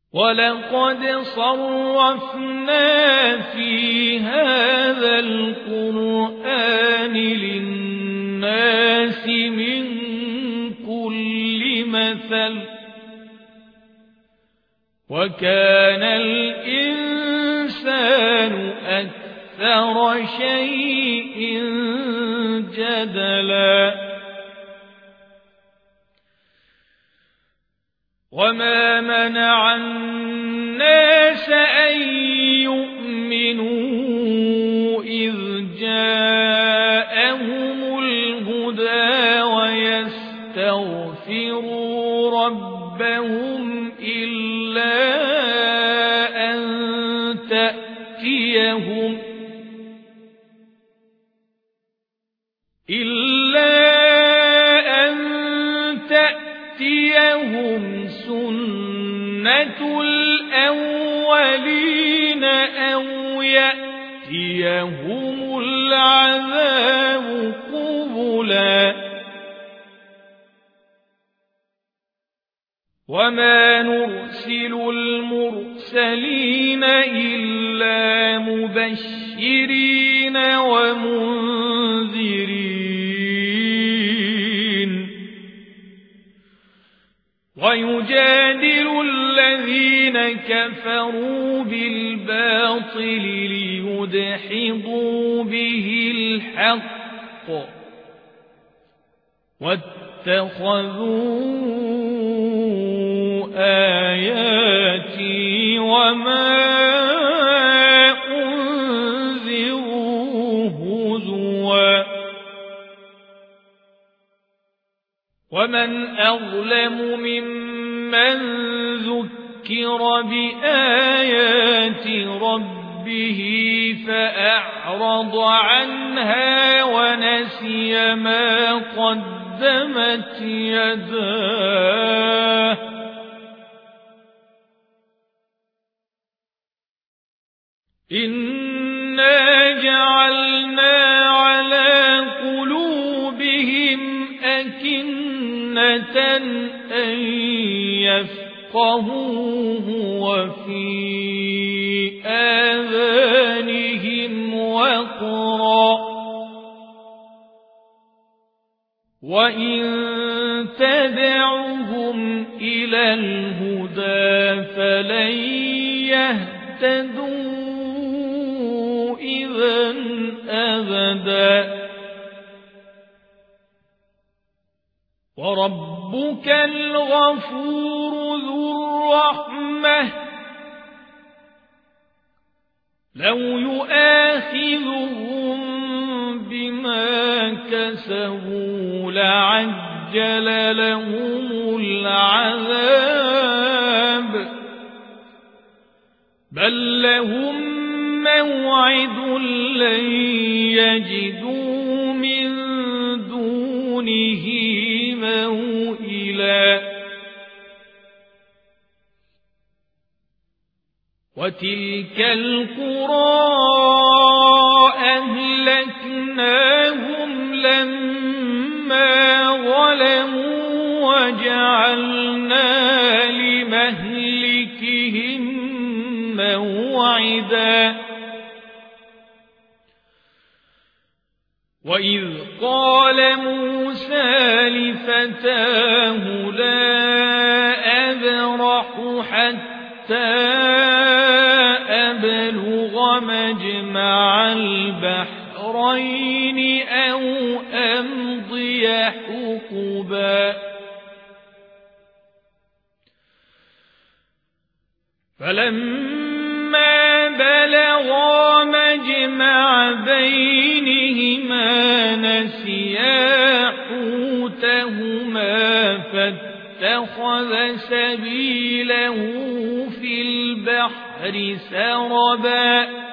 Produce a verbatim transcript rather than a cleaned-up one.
وَلَقَدْ صَرَّفْنَا فِي هَذَا الْقُرْآنِ لِلنَّاسِ مِنْ كُلِّ مَثَلٍ وَكَانَ الْإِنسَانُ أَكْثَرَ شَيْءٍ جَدَلًا وَمَا مَنَعَ النَّاسَ أَن يُؤْمِنُوا إِذْ جَاءَهُمُ الْهُدَى وَيَسْتَغْفِرُوا رَبَّهُمْ إِلَّا أَن تَأْتِيَهُمْ إِلَّا أَن تَأْتِيَهُمْ سُنَّةُ الْأَوَّلِينَ أَوْ يَأْتِيَهُمُ الْعَذَابُ قُبُلًا وَمَا نُرْسِلُ الْمُرْسَلِينَ إِلَّا مُبَشِّرِينَ وَمُنذِرِينَ وَيُجَادِلُ الَّذِينَ كَفَرُوا بِالْبَاطِلِ لِيُدْحِضُوا بِهِ الْحَقَّ وَاتَّخَذُوا آيَاتِي وَمَا أُنذِرُوا هُزُوًا وَمَنْ أَظْلَمُ مِمَّنْ ذُكِّرَ بِآيَاتِ رَبِّهِ فَأَعْرَضَ عَنْهَا وَنَسِيَ مَا قَدَّمَتْ يَدَاهُ إِنَّا جَعَلْنَا عَلَى قُلُوبِهِمْ أَكِنَّةً أَن يَفْقَهُوهُ وَفِي آذَانِهِمْ وَقْرًا وَإِن تَدْعُهُمْ إِلَى الْهُدَى فَلَن يَهْتَدُوا إِذًا أَبَدًا وَرَبُّكَ الْغَفُورُ ذُو الرَّحْمَةِ لَوْ يُؤَاخِذُهُم بِمَا كَسَبُوا لَعَجَّلَ لَهُمُ الْعَذَابَ بَل لَّهُم مَّوْعِدٌ لَّن يَجِدُوا مِن دُونِهِ موئلا وتلك القرى أهلكناهم لما ظلموا وجعلنا لمهلكهم موعدا وَإِذْ قَالَ مُوسَى لِفَتَاهُ لَا أَبْرَحُ حَتَّى أَبْلُغَ مَجْمَعَ الْبَحْرَيْنِ أَوْ أَمْضِيَ حُقُبًا فَلَمَّا بَلَغَا مَجْمَعَ بَيْنِهِمَا نَسِيَا حُوتَهُمَا فَاتَّخَذَ سَبِيلَهُ فِي الْبَحْرِ سَرَبًا